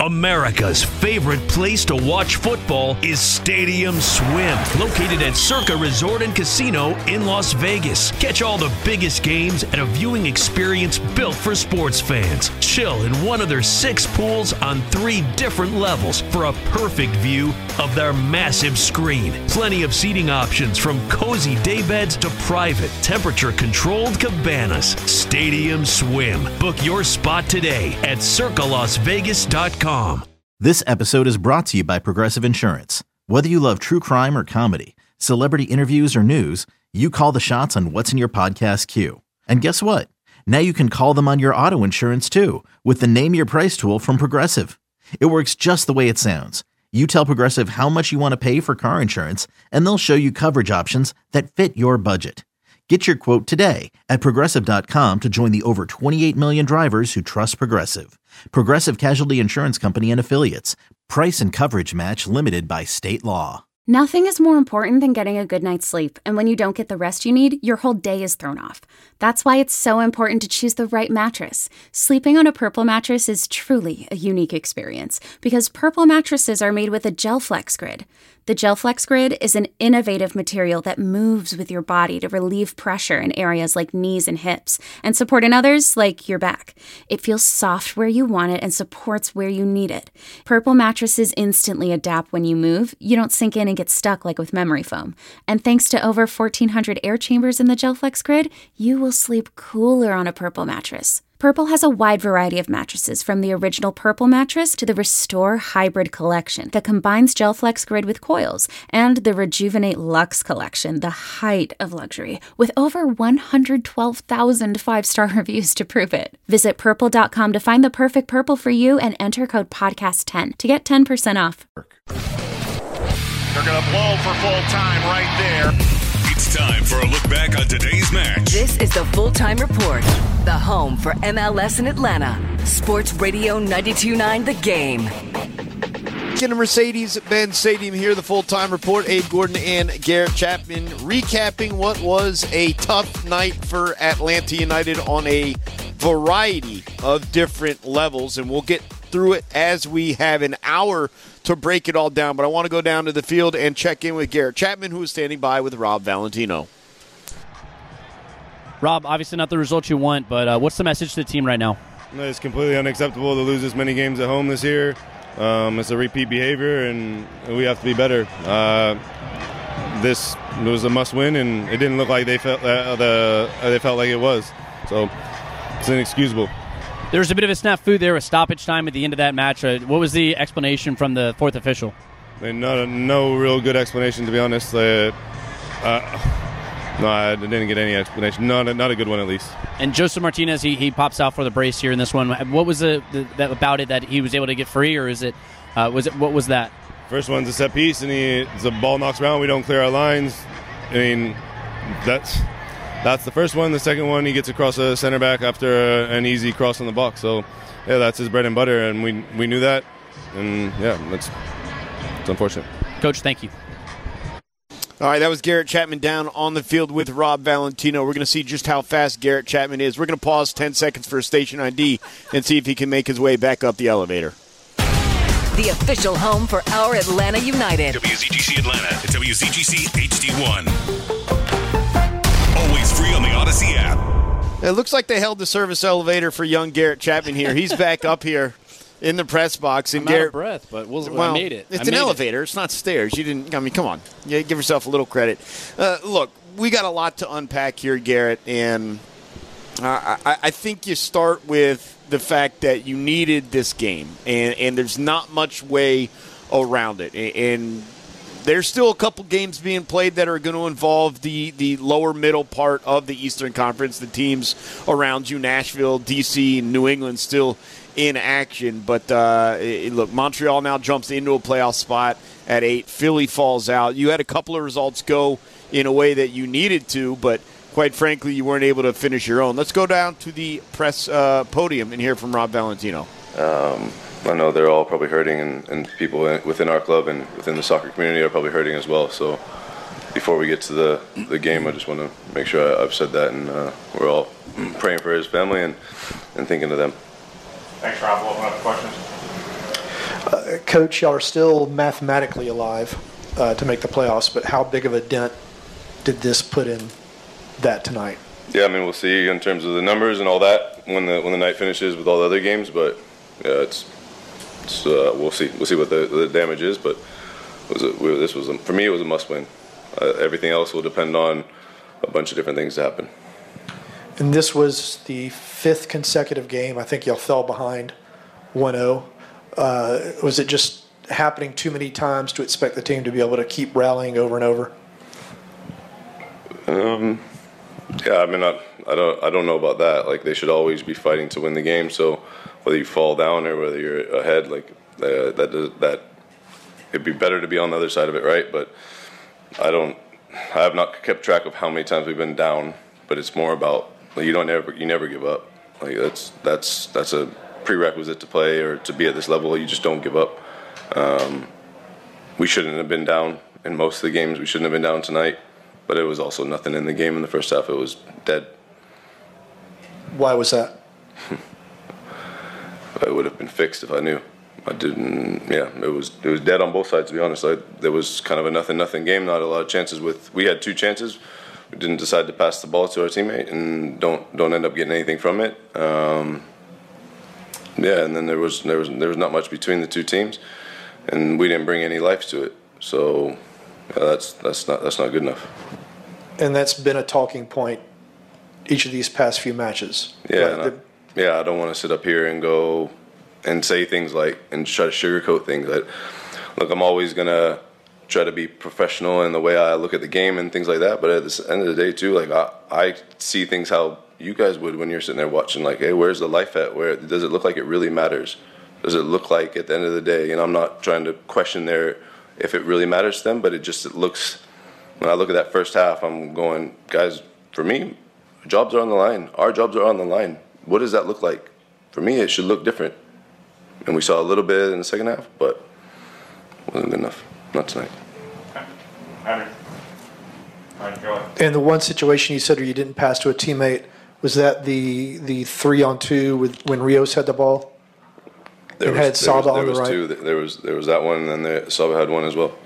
America's favorite place to watch football is Stadium Swim, located at Circa Resort and Casino in Las Vegas. Catch all the biggest games at a viewing experience built for sports fans. Chill in one of their 6 pools on 3 different levels for a perfect view of their massive screen. Plenty of seating options from cozy daybeds to private, temperature-controlled cabanas. Stadium Swim. Book your spot today at circalasvegas.com. This episode is brought to you by Progressive Insurance. Whether you love true crime or comedy, celebrity interviews or news, you call the shots on what's in your podcast queue. And guess what? Now you can call them on your auto insurance too with the Name Your Price tool from Progressive. It works just the way it sounds. You tell Progressive how much you want to pay for car insurance, and they'll show you coverage options that fit your budget. Get your quote today at Progressive.com to join the over 28 million drivers who trust Progressive. Progressive Casualty Insurance Company and Affiliates. Price and coverage match limited by state law. Nothing is more important than getting a good night's sleep, and when you don't get the rest you need, your whole day is thrown off. That's why it's so important to choose the right mattress. Sleeping on a Purple mattress is truly a unique experience because Purple mattresses are made with a GelFlex Grid. The GelFlex Grid is an innovative material that moves with your body to relieve pressure in areas like knees and hips and support in others like your back. It feels soft where you want it and supports where you need it. Purple mattresses instantly adapt when you move. You don't sink in and get stuck like with memory foam. And thanks to over 1,400 air chambers in the GelFlex Grid, you will sleep cooler on a Purple mattress. Purple has a wide variety of mattresses, from the original Purple mattress to the Restore Hybrid collection that combines GelFlex Grid with coils, and the Rejuvenate Luxe collection, the height of luxury, with over 112,000 five-star reviews to prove it. Visit Purple.com to find the perfect Purple for you and enter code PODCAST10 to get 10% off. They're going to blow for full time right there. It's time for a look back on today's match. This is the Full-Time Report, the home for MLS in Atlanta. Sports Radio 92.9 The Game. In a Mercedes-Benz Stadium here, the Full-Time Report. Abe Gordon and Garrett Chapman recapping what was a tough night for Atlanta United on a variety of different levels, and we'll get through it as we have an hour to break it all down. But I want to go down to the field and check in with Garrett Chapman, who is standing by with Rob Valentino. Rob, obviously not the result you want, but what's the message to the team right now? It's completely unacceptable to lose this many games at home this year. It's a repeat behavior, and we have to be better. This was a must-win, and it didn't look like they felt like it was. So it's inexcusable. There was a bit of a snafu there, a stoppage time at the end of that match. What was the explanation from the fourth official? No real good explanation, to be honest. No, I didn't get any explanation. Not a good one, at least. And Joseph Martinez, he pops out for the brace here in this one. What was that about it that he was able to get free, or is it? What was that? First one's a set piece, and the ball knocks around. We don't clear our lines. I mean, that's the first one. The second one, he gets across the center back after an easy cross on the box. So, yeah, that's his bread and butter, and we knew that. And, yeah, it's unfortunate. Coach, thank you. All right, that was Garrett Chapman down on the field with Rob Valentino. We're going to see just how fast Garrett Chapman is. We're going to pause 10 seconds for a station ID and see if he can make his way back up the elevator. The official home for our Atlanta United. WZGC Atlanta and WZGC HD1. Always free on the Odyssey app. It looks like they held the service elevator for young Garrett Chapman here. He's back up here in the press box. And I'm out of breath, but I made it. It's an elevator. It's not stairs. You didn't. I mean, come on. You give yourself a little credit. Look, we got a lot to unpack here, Garrett, and I think you start with the fact that you needed this game, and there's not much way around it. And there's still a couple games being played that are going to involve the lower middle part of the Eastern Conference, the teams around you, Nashville, D.C., and New England still in action. But, look, Montreal now jumps into a playoff spot at 8. Philly falls out. You had a couple of results go in a way that you needed to, but quite frankly, you weren't able to finish your own. Let's go down to the press podium and hear from Rob Valentino. I know they're all probably hurting, and people within our club and within the soccer community are probably hurting as well. So before we get to the game, I just want to make sure I've said that, and we're all praying for his family and thinking of them. Thanks, Rob. We'll open up questions. Coach, y'all are still mathematically alive to make the playoffs, but how big of a dent did this put in that tonight? Yeah, I mean, we'll see in terms of the numbers and all that when the night finishes with all the other games. But yeah, we'll see what the damage is. But for me, it was a must-win. Everything else will depend on a bunch of different things to happen. And this was the 5th consecutive game. I think y'all fell behind 1-0. Was it just happening too many times to expect the team to be able to keep rallying over and over? Yeah, I mean, I don't know about that. Like, they should always be fighting to win the game. So whether you fall down or whether you're ahead, like that it'd be better to be on the other side of it, right? But I have not kept track of how many times we've been down. But it's more about, like, you never give up. Like, that's a prerequisite to play or to be at this level. You just don't give up. We shouldn't have been down in most of the games. We shouldn't have been down tonight. But it was also nothing in the game in the first half. It was dead. Why was that? It would have been fixed if I knew. I didn't. Yeah, it was dead on both sides, to be honest. There was kind of a nothing game. Not a lot of chances. We had 2 chances. We didn't decide to pass the ball to our teammate and don't end up getting anything from it. Yeah, and then there was not much between the 2 teams, and we didn't bring any life to it. So yeah, that's not good enough. And that's been a talking point each of these past few matches. Yeah, right? I don't want to sit up here and go and say things like and try to sugarcoat things. Look, I'm always gonna try to be professional in the way I look at the game and things like that. But at the end of the day, too, like I see things how you guys would when you're sitting there watching. Like, hey, where's the life at? Where does it look like it really matters? Does it look like at the end of the day? And I'm not trying to question if it really matters to them, but it looks. When I look at that first half, I'm going, guys, for me, jobs are on the line. Our jobs are on the line. What does that look like? For me, it should look different. And we saw a little bit in the second half, but it wasn't good enough. Not tonight. And the one situation you said where you didn't pass to a teammate, was that the 3-on-2 when Rios had the ball? There was two. There was that one, and then Saba had one as well.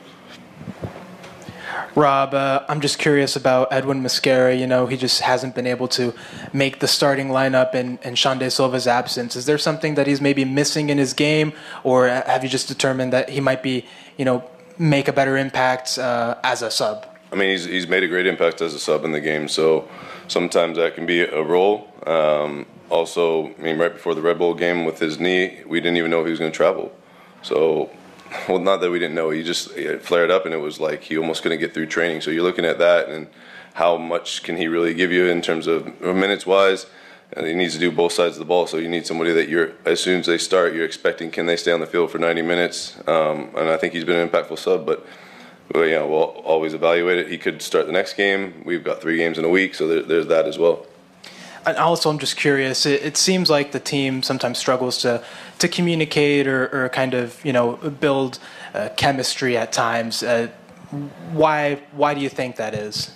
Rob, I'm just curious about Edwin Mosquera. You know, he just hasn't been able to make the starting lineup in Xande Silva's absence. Is there something that he's maybe missing in his game, or have you just determined that he might be, make a better impact as a sub? I mean, he's made a great impact as a sub in the game, so sometimes that can be a role. Also, I mean, right before the Red Bull game with his knee, we didn't even know if he was going to travel. So, well, not that we didn't know. It flared up, and it was like he almost couldn't get through training. So you're looking at that, and how much can he really give you in terms of minutes-wise? And he needs to do both sides of the ball. So you need somebody that as soon as they start, you're expecting, can they stay on the field for 90 minutes? And I think he's been an impactful sub, but we'll always evaluate it. He could start the next game. We've got 3 games in a week, so there's that as well. And also, I'm just curious. It seems like the team sometimes struggles to communicate or kind of build chemistry at times. Why do you think that is?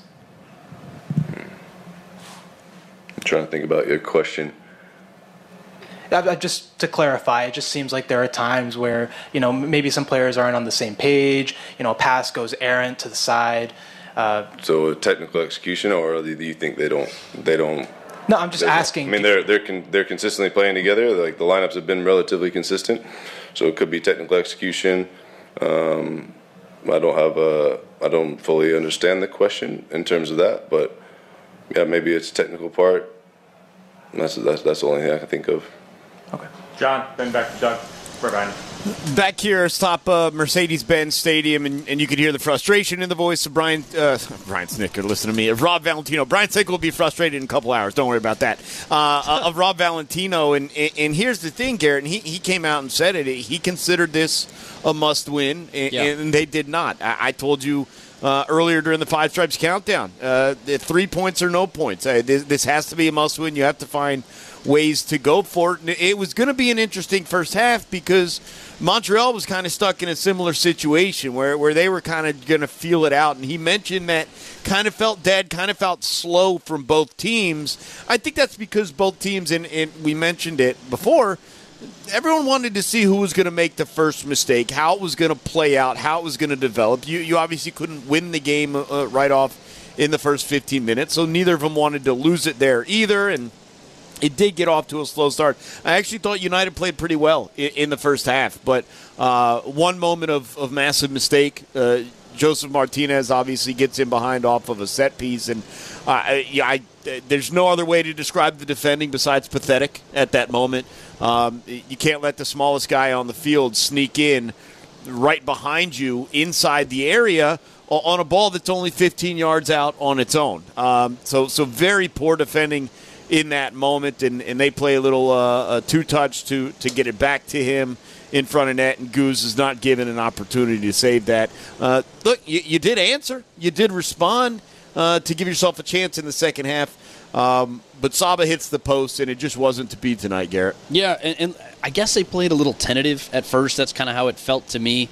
I'm trying to think about your question. Just to clarify, it just seems like there are times where maybe some players aren't on the same page. A pass goes errant to the side. So technical execution, or do you think they don't? No, I'm just asking. I mean, they're consistently playing together. Like, the lineups have been relatively consistent, so it could be technical execution. I don't fully understand the question in terms of that, but yeah, maybe it's a technical part. That's the only thing I can think of. Okay, John. Then back to Doug. Back here atop Mercedes-Benz Stadium, and you can hear the frustration in the voice of Brian Snitker. Listen to me. Of Rob Valentino. Brian Snitker will be frustrated in a couple hours. Don't worry about that. Of Rob Valentino. And here's the thing, Garrett. And he came out and said it. He considered this a must-win, and they did not. I told you earlier during the Five Stripes countdown, 3 points or no points. This has to be a must-win. You have to find ways to go for it. It was going to be an interesting first half because Montreal was kind of stuck in a similar situation where they were kind of going to feel it out. And he mentioned that kind of felt dead, kind of felt slow from both teams. I think that's because both teams, and we mentioned it before, everyone wanted to see who was going to make the first mistake, how it was going to play out, how it was going to develop. You obviously couldn't win the game right off in the first 15 minutes, so neither of them wanted to lose it there either, and it did get off to a slow start. I actually thought United played pretty well in the first half, but one moment of massive mistake, Joseph Martinez obviously gets in behind off of a set piece, and there's no other way to describe the defending besides pathetic at that moment. You can't let the smallest guy on the field sneak in right behind you inside the area on a ball that's only 15 yards out on its own. So very poor defending in that moment, and they play a little two-touch to get it back to him in front of net, and Goose is not given an opportunity to save that. Look, you did answer. You did respond to give yourself a chance in the second half. But Saba hits the post, and it just wasn't to be tonight, Garrett. Yeah, and I guess they played a little tentative at first. That's kind of how it felt to me.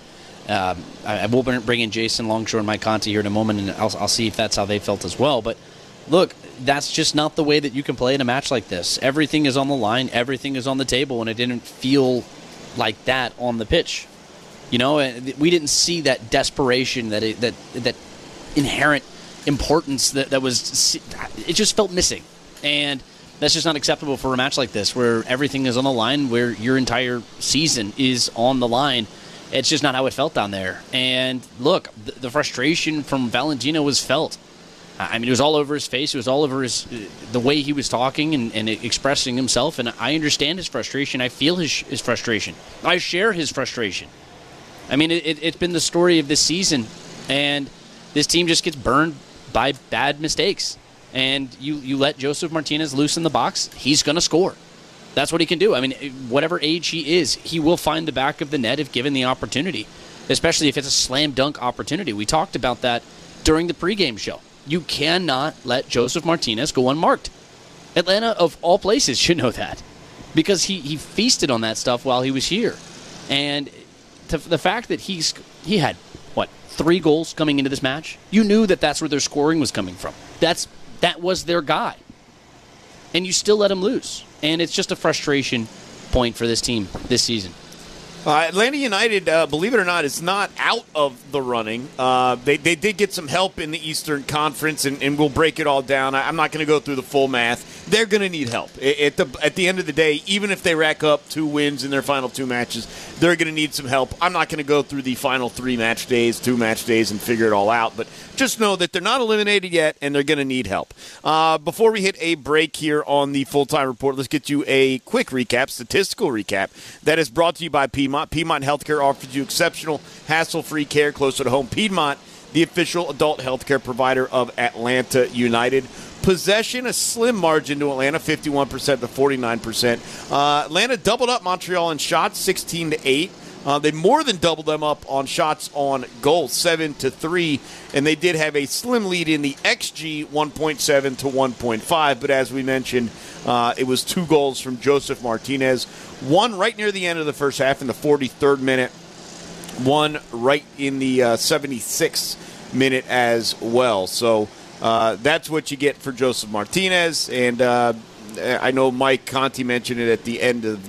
I will bring in Jason Longshore and Mike Conti here in a moment, and I'll see if that's how they felt as well. But look, that's just not the way that you can play in a match like this. Everything is on the line. Everything is on the table, and it didn't feel like that on the pitch. You know, we didn't see that desperation, that inherent importance that was. It just felt missing, and that's just not acceptable for a match like this, where everything is on the line, where your entire season is on the line. It's just not how it felt down there. And look, the frustration from Valentino was felt. I mean, it was all over his face. It was all over the way he was talking and expressing himself. And I understand his frustration. I feel his frustration. I share his frustration. I mean, it's been the story of this season. And this team just gets burned by bad mistakes. And you let Joseph Martinez loose in the box, he's going to score. That's what he can do. I mean, whatever age he is, he will find the back of the net if given the opportunity, especially if it's a slam dunk opportunity. We talked about that during the pregame show. You cannot let Joseph Martinez go unmarked. Atlanta, of all places, should know that because he feasted on that stuff while he was here. And the fact that he had, 3 goals coming into this match, you knew that's where their scoring was coming from. That was their guy. And you still let him lose. And it's just a frustration point for this team this season. Atlanta United, believe it or not, is not out of the running. They did get some help in the Eastern Conference, and we'll break it all down. I'm not going to go through the full math. They're going to need help. At the end of the day, even if they rack up 2 wins in their final 2 matches, they're going to need some help. I'm not going to go through the final 2 match days, and figure it all out, but just know that they're not eliminated yet, and they're going to need help. Before we hit a break here on the Full-Time Report, let's get you a quick recap, statistical recap, that is brought to you by Piedmont. Piedmont Healthcare offers you exceptional, hassle-free care closer to home. Piedmont, the official adult healthcare provider of Atlanta United. Possession, a slim margin to Atlanta, 51% to 49%. Atlanta doubled up Montreal in shots, 16-8. They more than doubled them up on shots on goal, 7-3, and they did have a slim lead in the XG, 1.7 to 1.5. But as we mentioned, it was 2 goals from Joseph Martinez, one right near the end of the first half in the 43rd minute, one right in the 76th minute as well. So that's what you get for Joseph Martinez, and I know Mike Conti mentioned it at the end of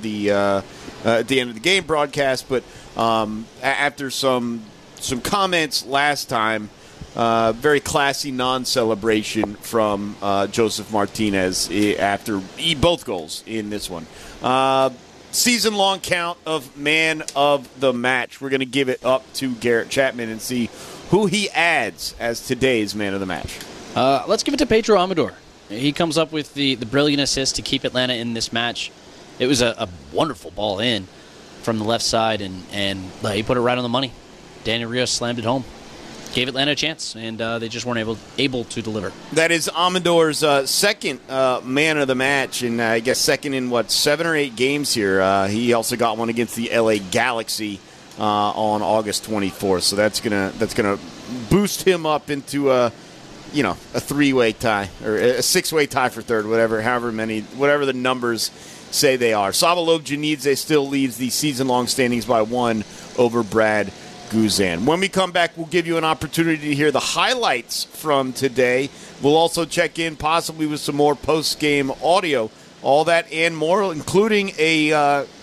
the game broadcast, but after some comments last time, very classy non-celebration from Joseph Martinez after both goals in this one. Season-long count of man of the match. We're going to give it up to Garrett Chapman and see who he adds as today's man of the match. Let's give it to Pedro Amador. He comes up with the brilliant assist to keep Atlanta in this match. It was a wonderful ball in from the left side, and he put it right on the money. Daniel Rios slammed it home. Gave Atlanta a chance, and they just weren't able to deliver. That is Amador's second man of the match, and I guess second in, 7 or 8 games here. He also got one against the LA Galaxy on August 24th, so that's gonna boost him up into a 3-way tie, or a 6-way tie for third, whatever the numbers say they are. Saba Lobjanidze still leads the season-long standings by 1 over Brad Guzan. When we come back, we'll give you an opportunity to hear the highlights from today. We'll also check in possibly with some more post-game audio. All that and more, including a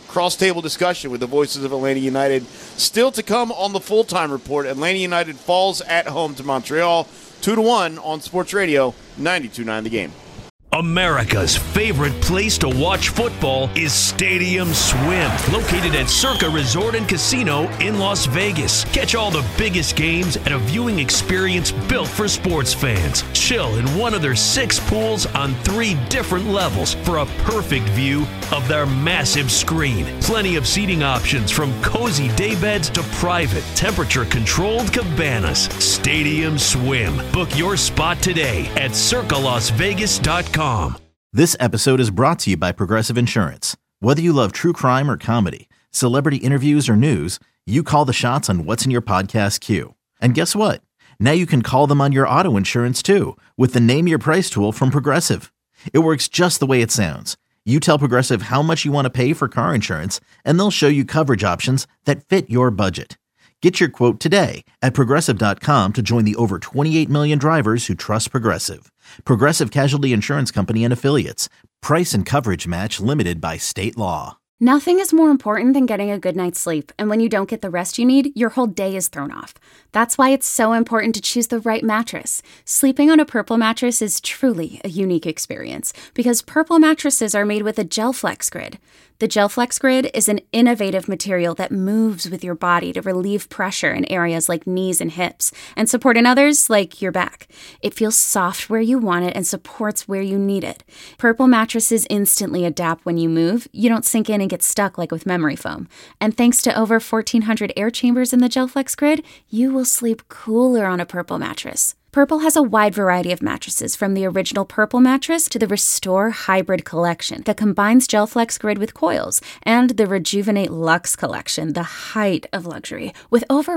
cross-table discussion with the voices of Atlanta United. Still to come on the full-time report. Atlanta United falls at home to Montreal 2-1 on Sports Radio 92.9 The Game. America's favorite place to watch football is Stadium Swim, located at Circa Resort and Casino in Las Vegas. Catch all the biggest games at a viewing experience built for sports fans. Chill in one of their 6 pools on 3 different levels for a perfect view of their massive screen. Plenty of seating options from cozy daybeds to private, temperature-controlled cabanas. Stadium Swim. Book your spot today at circalasvegas.com. This episode is brought to you by Progressive Insurance. Whether you love true crime or comedy, celebrity interviews or news, you call the shots on what's in your podcast queue. And guess what? Now you can call them on your auto insurance too with the Name Your Price tool from Progressive. It works just the way it sounds. You tell Progressive how much you want to pay for car insurance, and they'll show you coverage options that fit your budget. Get your quote today at Progressive.com to join the over 28 million drivers who trust Progressive. Progressive Casualty Insurance Company and Affiliates. Price and coverage match limited by state law. Nothing is more important than getting a good night's sleep, and when you don't get the rest you need, your whole day is thrown off. That's why it's so important to choose the right mattress. Sleeping on a Purple mattress is truly a unique experience because Purple mattresses are made with a GelFlex Grid. The GelFlex Grid is an innovative material that moves with your body to relieve pressure in areas like knees and hips and support in others like your back. It feels soft where you want it and supports where you need it. Purple mattresses instantly adapt when you move. You don't sink in and get stuck like with memory foam. And thanks to over 1,400 air chambers in the GelFlex Grid, you will sleep cooler on a Purple mattress. Purple has a wide variety of mattresses, from the original Purple mattress to the Restore Hybrid collection that combines GelFlex Grid with coils, and the Rejuvenate Luxe collection, the height of luxury, with over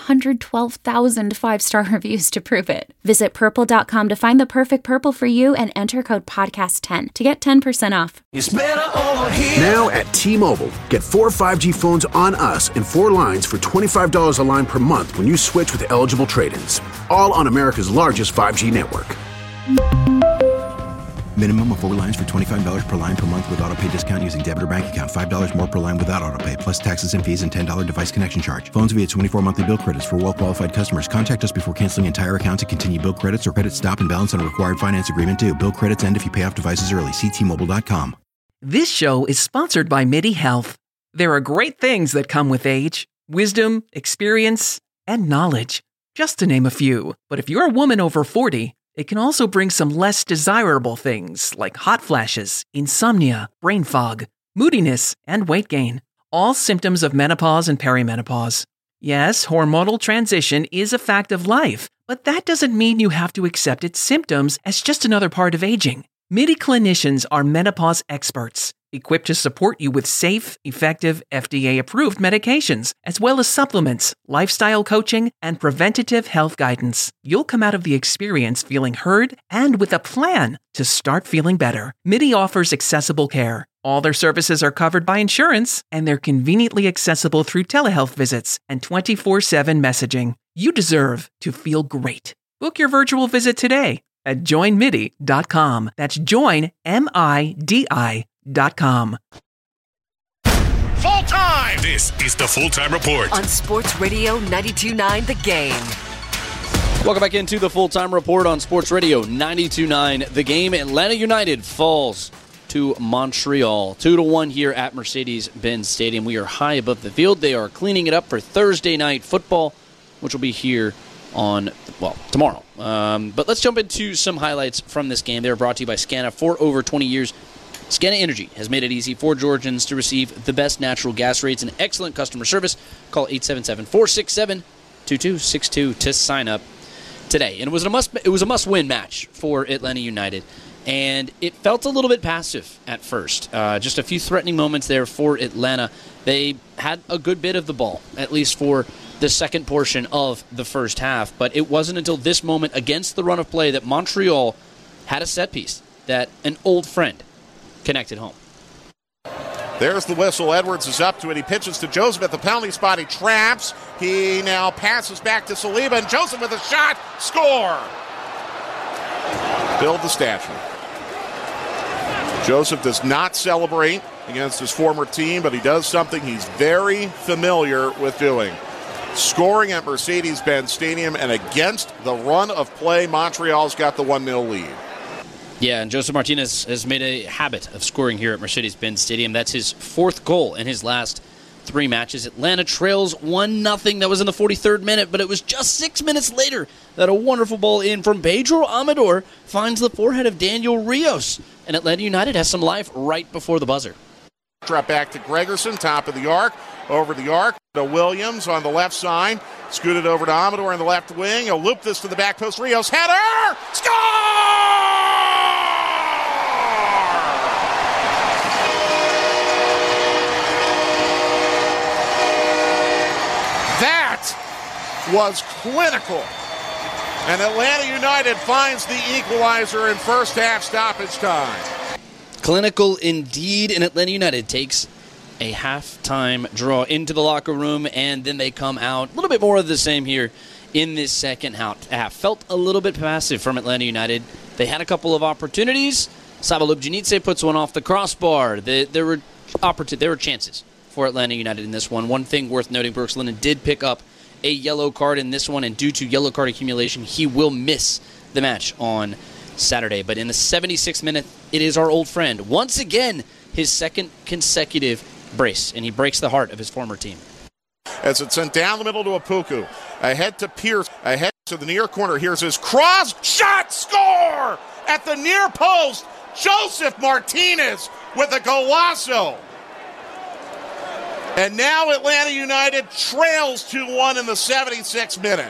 112,000 5-star reviews to prove it. Visit Purple.com to find the perfect Purple for you and enter code PODCAST10 to get 10% off. It's better over here. Now at T-Mobile, get 4 5G phones on us and 4 lines for $25 a line per month when you switch with eligible trade-ins. All on America's largest 5G network. Minimum of 4 lines for $25 per line per month with autopay discount using debit or bank account. $5 more per line without autopay, plus taxes and fees and $10 device connection charge. Phones via 24 monthly bill credits for well-qualified customers. Contact us before canceling entire account to continue bill credits or credit stop and balance on a required finance agreement due. Bill credits end if you pay off devices early. See T-Mobile.com. This show is sponsored by MIDI Health. There are great things that come with age. Wisdom, experience, and knowledge. Just to name a few. But if you're a woman over 40, it can also bring some less desirable things like hot flashes, insomnia, brain fog, moodiness, and weight gain. All symptoms of menopause and perimenopause. Yes, hormonal transition is a fact of life, but that doesn't mean you have to accept its symptoms as just another part of aging. MIDI clinicians are menopause experts, equipped to support you with safe, effective, FDA-approved medications, as well as supplements, lifestyle coaching, and preventative health guidance. You'll come out of the experience feeling heard and with a plan to start feeling better. MIDI offers accessible care. All their services are covered by insurance, and they're conveniently accessible through telehealth visits and 24/7 messaging. You deserve to feel great. Book your virtual visit today at joinmidi.com. That's joinmidi.com. Full time! This is the Full-Time Report on Sports Radio 92.9 The Game. Welcome back into the Full-Time Report on Sports Radio 92.9 The Game. Atlanta United falls to Montreal 2-1 here at Mercedes-Benz Stadium. We are high above the field. They are cleaning it up for Thursday night football, which will be here on, well, tomorrow. But let's jump into some highlights from this game. They're brought to you by Scana. For over 20 years, Scana Energy has made it easy for Georgians to receive the best natural gas rates and excellent customer service. Call 877-467-2262 to sign up today. And it was a must-win match for Atlanta United. And it felt a little bit passive at first. Just a few threatening moments there for Atlanta. They had a good bit of the ball, at least for the second portion of the first half. But it wasn't until this moment against the run of play that Montreal had a set piece that an old friend connected home. There's the whistle. Edwards is up to it. He pitches to Joseph at the penalty spot. He traps. He now passes back to Saliba, and Joseph with a shot. Score! Build the statue. Joseph does not celebrate against his former team, but he does something he's very familiar with doing. Scoring at Mercedes-Benz Stadium, and against the run of play, Montreal's got the 1-0 lead. Yeah, and Josef Martinez has made a habit of scoring here at Mercedes-Benz Stadium. That's his fourth goal in his last 3 matches. Atlanta trails 1-0. That was in the 43rd minute, but it was just 6 minutes later that a wonderful ball in from Pedro Amador finds the forehead of Daniel Rios. And Atlanta United has some life right before the buzzer. Drop back to Gregerson, top of the arc, over the arc to Williams on the left side. Scooted over to Amador in the left wing. He'll loop this to the back post. Rios header! Score! That was clinical. And Atlanta United finds the equalizer in first half stoppage time. Clinical indeed, and Atlanta United takes a halftime draw into the locker room, and then they come out a little bit more of the same here in this second half. Felt a little bit passive from Atlanta United. They had a couple of opportunities. Sava Lubjanice puts one off the crossbar. There were chances for Atlanta United in this one. One thing worth noting, Brooks Lennon did pick up a yellow card in this one, and due to yellow card accumulation, he will miss the match on Saturday. But in the 76th minute, it is our old friend. Once again, his second consecutive brace, and he breaks the heart of his former team. As it's sent down the middle to Apuku. Ahead to Pierce. Ahead to the near corner. Here's his cross. Shot! Score! At the near post, Josef Martinez with a golazo. And now Atlanta United trails 2-1 in the 76th minute.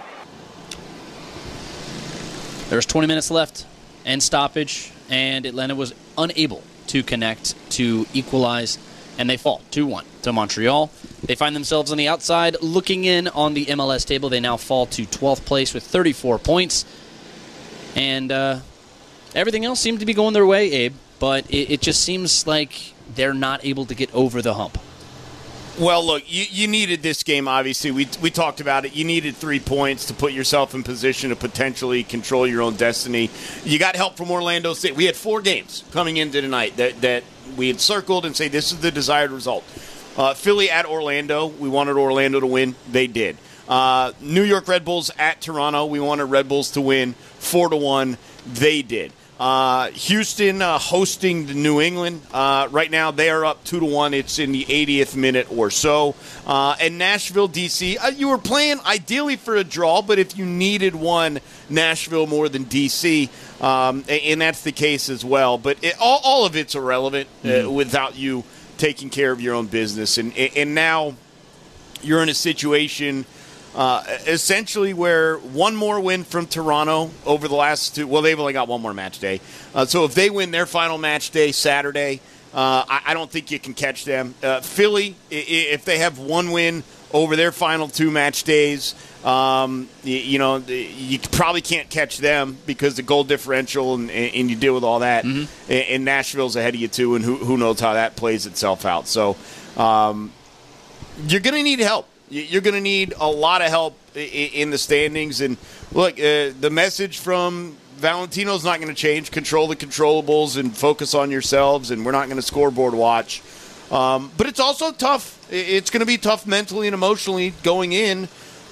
There's 20 minutes left and stoppage, and Atlanta was unable to connect to equalize, and they fall 2-1 to Montreal. They find themselves on the outside looking in on the MLS table. They now fall to 12th place with 34 points. And everything else seemed to be going their way, Abe, but it just seems like they're not able to get over the hump. Well, look, you needed this game, obviously. We talked about it. You needed 3 points to put yourself in position to potentially control your own destiny. You got help from Orlando City. We had 4 games coming into tonight that we had circled and say this is the desired result. Philly at Orlando. We wanted Orlando to win. They did. New York Red Bulls at Toronto. We wanted Red Bulls to win 4-1. They did. Houston hosting the New England. Right now they are up 2-1. It's in the 80th minute or so. And Nashville, D.C., you were playing ideally for a draw, but if you needed one, Nashville more than D.C., and that's the case as well. But all of it's irrelevant without you taking care of your own business. And now you're in a situation essentially where one more win from Toronto over the last 2, well, they've only got one more match day. So if they win their final match day Saturday, I don't think you can catch them. Philly, if they have one win over their final 2 match days, you probably can't catch them because the goal differential and you deal with all that. Mm-hmm. And Nashville's ahead of you too, and who knows how that plays itself out. So you're going to need help. You're going to need a lot of help in the standings. And look, the message from Valentino's not going to change. Control the controllables and focus on yourselves, and we're not going to scoreboard watch. But it's also tough. It's going to be tough mentally and emotionally going in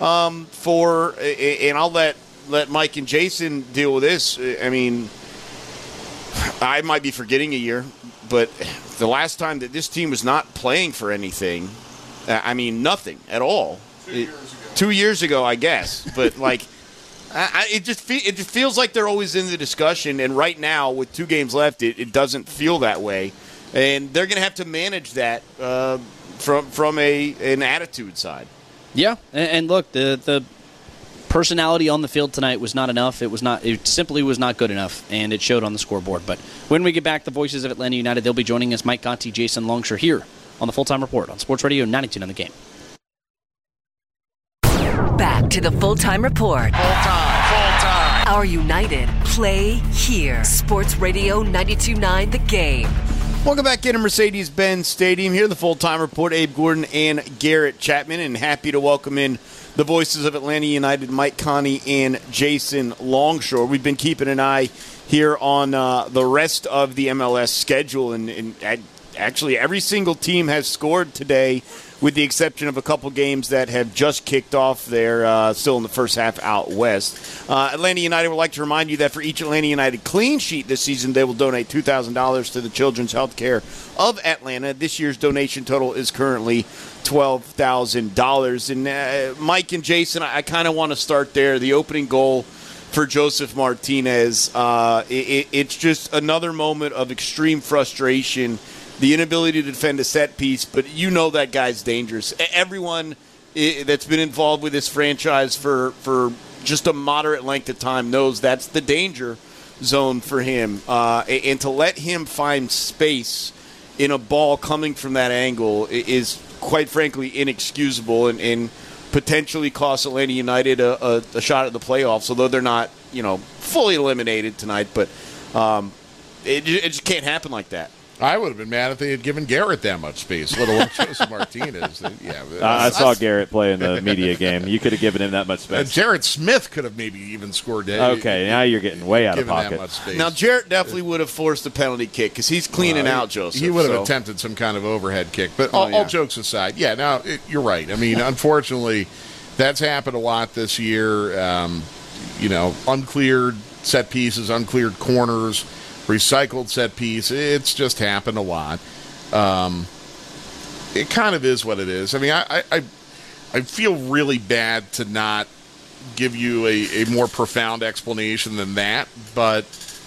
and I'll let Mike and Jason deal with this. I mean, I might be forgetting a year, but the last time that this team was not playing for anything, I mean, nothing at all. 2 years ago, I guess. But, like, it just feels like they're always in the discussion. And right now, with 2 games left, it doesn't feel that way. And they're going to have to manage that from an attitude side. Yeah, and look, the personality on the field tonight was not enough. It simply was not good enough, and it showed on the scoreboard. But when we get back, the voices of Atlanta United, they'll be joining us, Mike Conti, Jason Longshore, here on the Full-Time Report on Sports Radio 92 on the Game. Back to the Full-Time Report. Full-time. Our United play here. Sports Radio 92.9 The Game. Welcome back into Mercedes-Benz Stadium. Here, the Full-Time Report, Abe Gordon and Garrett Chapman, and happy to welcome in the voices of Atlanta United, Mike Conti and Jason Longshore. We've been keeping an eye here on the rest of the MLS schedule, and actually every single team has scored today, with the exception of a couple games that have just kicked off. They're still in the first half out west. Atlanta United would like to remind you that for each Atlanta United clean sheet this season, they will donate $2,000 to the Children's Healthcare of Atlanta. This year's donation total is currently $12,000. And Mike and Jason, I kind of want to start there. The opening goal for Josef Martinez, it's just another moment of extreme frustration. The inability to defend a set piece, but you know that guy's dangerous. Everyone that's been involved with this franchise for just a moderate length of time knows that's the danger zone for him. And to let him find space in a ball coming from that angle is, quite frankly, inexcusable and potentially cost Atlanta United a shot at the playoffs, although they're not, fully eliminated tonight. But it just can't happen like that. I would have been mad if they had given Garrett that much space, let alone Josef Martinez. I saw Garrett play in the media game. You could have given him that much space. Jarrett Smith could have maybe even scored that. Okay, now you're getting way out of pocket. That much space. Now, Jarrett definitely would have forced a penalty kick because he's cleaning out Josef. He would have attempted some kind of overhead kick. But all jokes aside, you're right. I mean, unfortunately, that's happened a lot this year. Uncleared set pieces, uncleared corners, recycled set piece. It's just happened a lot. It kind of is what it is. I mean, I feel really bad to not give you a more profound explanation than that, but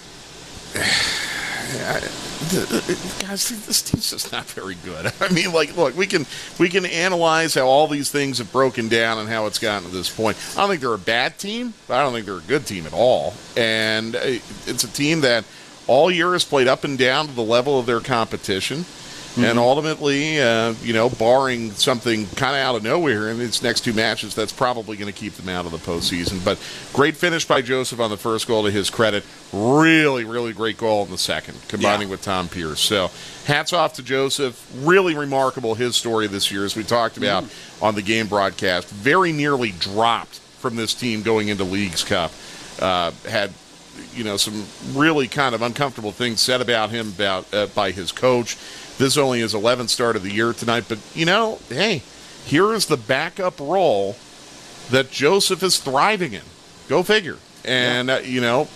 guys, this team's just not very good. I mean, look, we can analyze how all these things have broken down and how it's gotten to this point. I don't think they're a bad team, but I don't think they're a good team at all. And it's a team that all year has played up and down to the level of their competition. Mm-hmm. And ultimately, barring something kind of out of nowhere in its next two matches, that's probably going to keep them out of the postseason. But great finish by Josef on the first goal, to his credit. Really, really great goal in the second, combining with Tom Pierce. So hats off to Josef. Really remarkable, his story this year, as we talked about on the game broadcast. Very nearly dropped from this team going into Leagues Cup. Had some really kind of uncomfortable things said about him by his coach. This is only his 11th start of the year tonight, but, hey, here is the backup role that Josef is thriving in. Go figure. And, I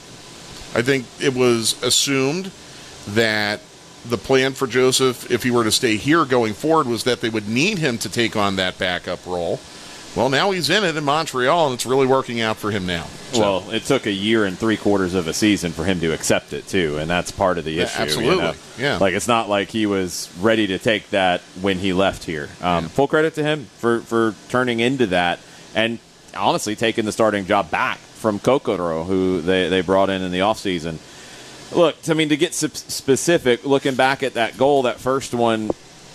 think it was assumed that the plan for Josef, if he were to stay here going forward, was that they would need him to take on that backup role. Well, now he's in it in Montreal, and it's really working out for him now. So. Well, it took a year and 3/4 of a season for him to accept it, too, and that's part of the issue. Absolutely, yeah. Like, it's not like he was ready to take that when he left here. Full credit to him for turning into that and, honestly, taking the starting job back from Kokoro, who they brought in the offseason. Look, I mean, to get specific, looking back at that goal, that first one,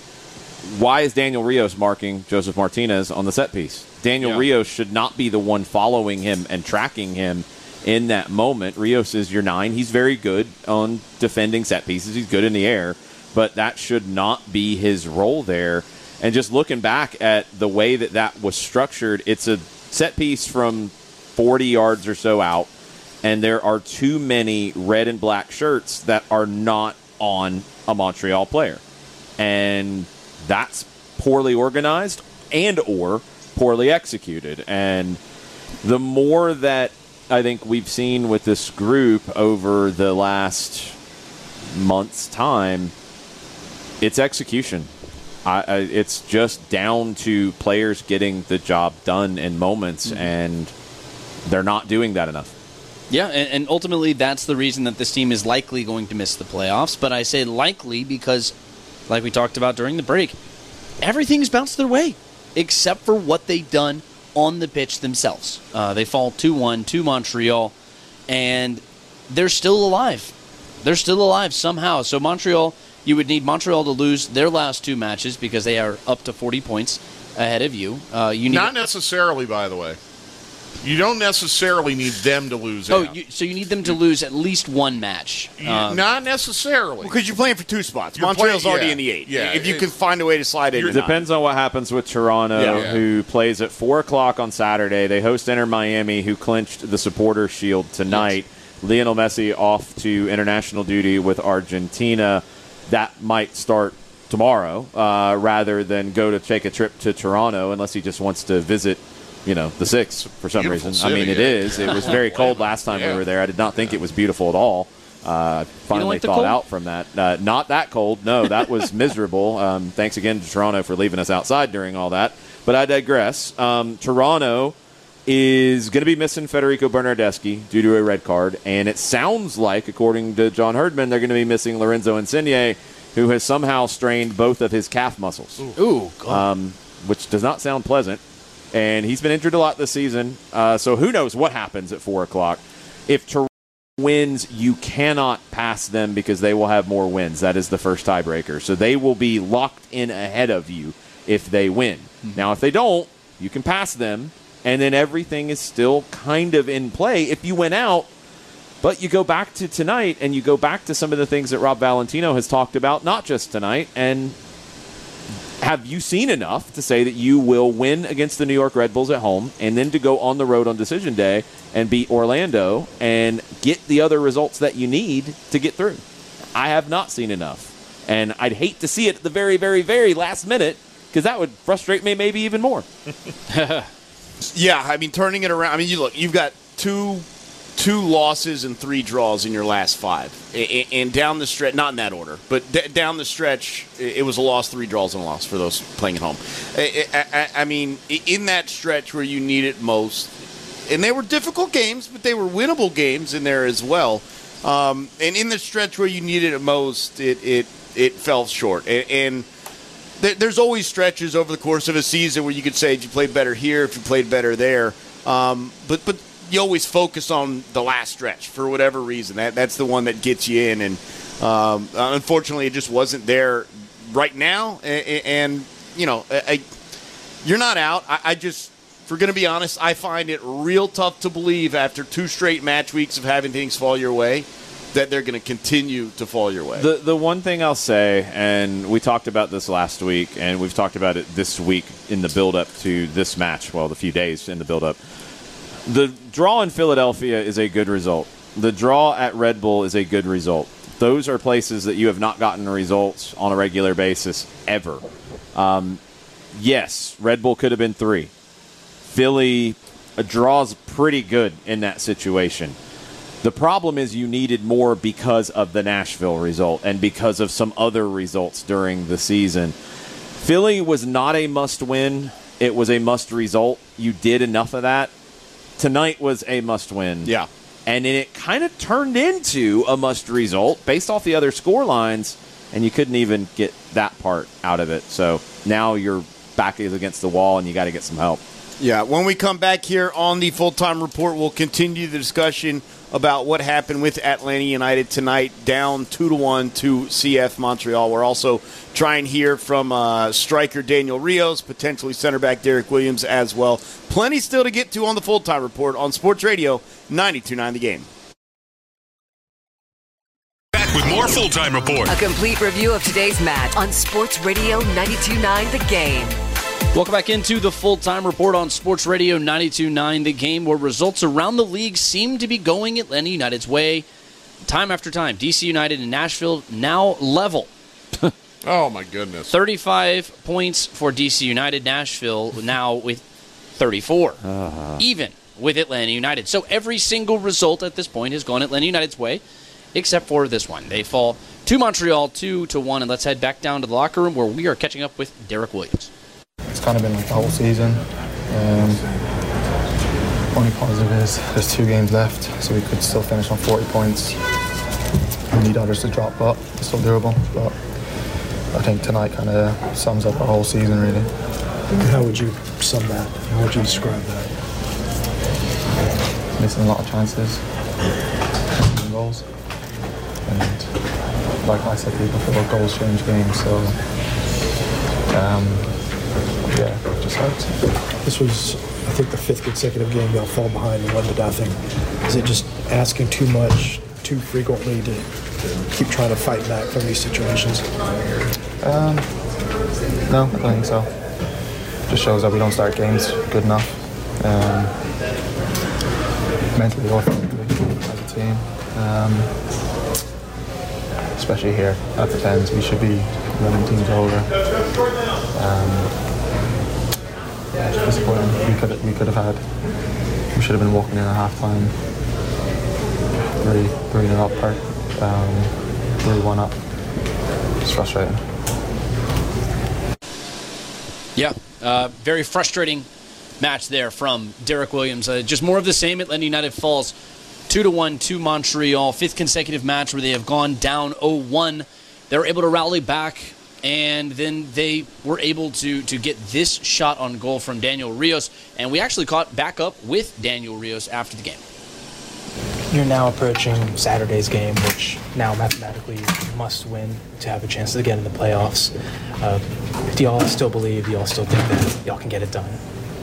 why is Daniel Rios marking Josef Martinez on the set piece? Daniel Rios should not be the one following him and tracking him in that moment. Rios is your 9. He's very good on defending set pieces. He's good in the air, but that should not be his role there. And just looking back at the way that was structured, it's a set piece from 40 yards or so out, and there are too many red and black shirts that are not on a Montreal player. And that's poorly organized and or poorly executed. And the more that I think we've seen with this group over the last month's time, it's execution. It's just down to players getting the job done in moments, and they're not doing that enough. Yeah, and ultimately that's the reason that this team is likely going to miss the playoffs. But I say likely because, like we talked about during the break, everything's bounced their way, except for what they've done on the pitch themselves. They fall 2-1 to Montreal, and they're still alive. They're still alive somehow. So Montreal, you would need Montreal to lose their last 2 matches because they are up to 40 points ahead of you. Not necessarily, by the way. You don't necessarily need them to lose out. So you need them to lose at least one match. Not necessarily. Because you're playing for 2 spots. Montreal's already in the 8. Yeah, if you can find a way to slide in. It depends on what happens with Toronto, who plays at 4 o'clock on Saturday. They host Inter Miami, who clinched the Supporters' Shield tonight. Yes. Lionel Messi off to international duty with Argentina. That might start tomorrow rather than go to take a trip to Toronto, unless he just wants to visit, the Six for some Beautiful reason. city, I mean, it is. It was very cold last time we were there. I did not think it was beautiful at all. Finally thawed out from that. Not that cold. No, that was miserable. Thanks again to Toronto for leaving us outside during all that. But I digress. Toronto is going to be missing Federico Bernardeschi due to a red card. And it sounds like, according to John Herdman, they're going to be missing Lorenzo Insigne, who has somehow strained both of his calf muscles. Ooh, God. Which does not sound pleasant. And he's been injured a lot this season. So who knows what happens at 4 o'clock. If Toronto wins, you cannot pass them because they will have more wins. That is the first tiebreaker. So they will be locked in ahead of you if they win. Mm-hmm. Now, if they don't, you can pass them, and then everything is still kind of in play if you win out. But you go back to tonight, and you go back to some of the things that Rob Valentino has talked about, not just tonight, and have you seen enough to say that you will win against the New York Red Bulls at home and then to go on the road on decision day and beat Orlando and get the other results that you need to get through? I have not seen enough. And I'd hate to see it at the very, very, very last minute because that would frustrate me maybe even more. Yeah, I mean, turning it around. I mean, you've got two losses and 3 draws in your last 5. And down the stretch, not in that order, but down the stretch, it was a loss, 3 draws and a loss for those playing at home. I mean, in that stretch where you need it most, and they were difficult games, but they were winnable games in there as well. And in the stretch where you needed it most, it fell short. And there's always stretches over the course of a season where you could say if you played better here, if you played better there. But you always focus on the last stretch for whatever reason. That's the one that gets you in. And unfortunately, it just wasn't there right now. And you're not out. If we're going to be honest, I find it real tough to believe after 2 straight match weeks of having things fall your way that they're going to continue to fall your way. The one thing I'll say, and we talked about this last week, and we've talked about it this week in the build-up to this match, well, the few days in the build-up. The draw in Philadelphia is a good result. The draw at Red Bull is a good result. Those are places that you have not gotten results on a regular basis ever. Yes, Red Bull could have been 3. Philly, a draw's pretty good in that situation. The problem is you needed more because of the Nashville result and because of some other results during the season. Philly was not a must-win. It was a must-result. You did enough of that. Tonight was a must-win. Yeah. And then it kind of turned into a must-result based off the other score lines, and you couldn't even get that part out of it. So now your back is against the wall, and you got to get some help. Yeah, when we come back here on the Full-Time Report, we'll continue the discussion about what happened with Atlanta United tonight, down 2-1 to CF Montreal. We're also trying to hear from striker Daniel Rios, potentially center back Derek Williams as well. Plenty still to get to on the Full-Time Report on Sports Radio 92.9 The Game. Back with more Full-Time Report. A complete review of today's match on Sports Radio 92.9 The Game. Welcome back into the Full-Time Report on Sports Radio 92.9 The Game, where results around the league seem to be going Atlanta United's way time after time. DC United and Nashville now level. Oh, my goodness. 35 points for DC United. Nashville now with 34. Even with Atlanta United. So every single result at this point has gone Atlanta United's way, except for this one. They fall to Montreal 2-1, and let's head back down to the locker room where we are catching up with Derek Williams. It's kind of been like the whole season. Only positive is there's 2 games left, so we could still finish on 40 points. We need others to drop, but it's still doable. But I think tonight kind of sums up our whole season, really. How would you sum that? How would you describe that? Missing a lot of chances, missing goals, and like I said before, goals change games. So yeah, just hurts. This was, I think, the 5th consecutive game y'all fell behind and 1-0. Is it just asking too much too frequently to keep trying to fight back from these situations? No, I don't think so. Just shows that we don't start games good enough. Mentally or physically as a team. Especially here at the Pens, we should be when the team's over. It's disappointing. We should have been walking in at halftime 3-0 up, 3-1 up. It's frustrating. Yeah, very frustrating match there from Derek Williams. Just more of the same. Atlanta United falls 2-1 to Montreal. 5th consecutive match where they have gone down 0-1. They were able to rally back, and then they were able to get this shot on goal from Daniel Rios. And we actually caught back up with Daniel Rios after the game. You're now approaching Saturday's game, which now mathematically you must win to have a chance to get in the playoffs. Do y'all still believe, do y'all still think that y'all can get it done?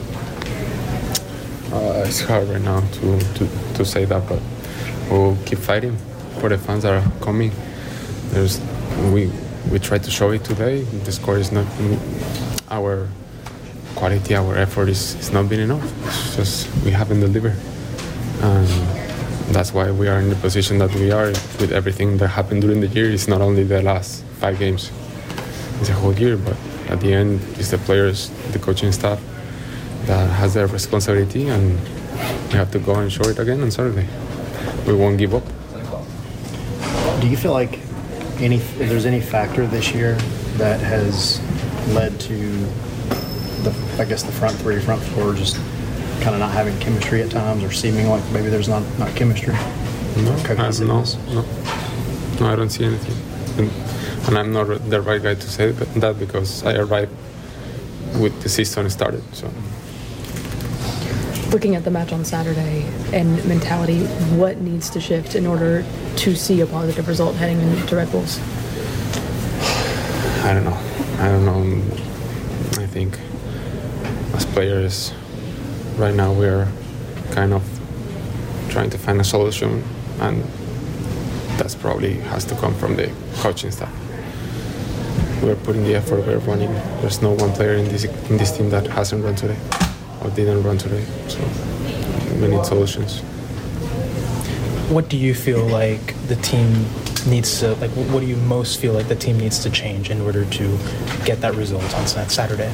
It's hard right now to say that, but we'll keep fighting for the fans that are coming. We tried to show it today. The score is not our quality, our effort is not been enough. It's just we haven't delivered. That's why we are in the position that we are with everything that happened during the year. It's not only the last 5 games, it's a whole year, but at the end, it's the players, the coaching staff that has their responsibility, and we have to go and show it again on Saturday. We won't give up. Do you feel like if there's any factor this year that has led to the front 3, front 4 just kind of not having chemistry at times, or seeming like maybe there's not chemistry? No, I don't see anything. And I'm not the right guy to say that because I arrived with the season started. So, looking at the match on Saturday and mentality, what needs to shift in order to see a positive result heading into Red Bulls? I don't know. I think as players right now we are kind of trying to find a solution, and that's probably has to come from the coaching staff. We're putting the effort, we're running. There's no one player in this team that hasn't run today or didn't run today. So we need solutions. What do you feel like the team needs to, what do you most feel like the team needs to change in order to get that result on Saturday?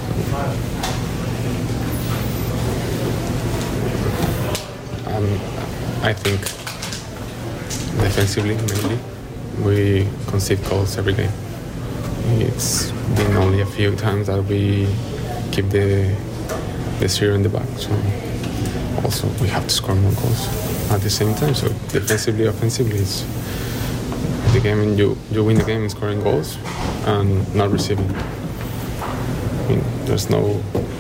I think defensively, mainly, we concede goals every game. It's been only a few times that we keep the 0 in the back. So also we have to score more goals at the same time. So defensively, offensively, it's the game. And you win the game in scoring goals and not receiving. I mean, there's no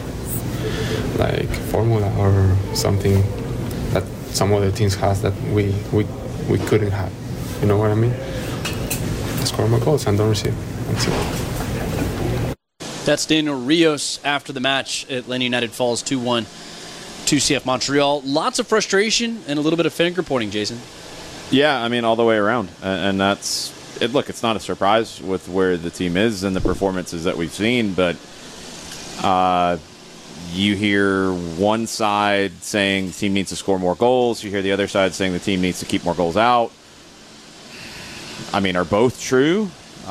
formula or something that some other teams has that we couldn't have. You know what I mean? Score more goals and don't receive. That's it. That's Daniel Rios after the match. Atlanta United falls 2-1 to CF Montreal. Lots of frustration and a little bit of finger pointing, Jason. Yeah, I mean, all the way around. And that's it. Look, it's not a surprise with where the team is and the performances that we've seen, but you hear one side saying the team needs to score more goals. You hear the other side saying the team needs to keep more goals out. I mean, are both true?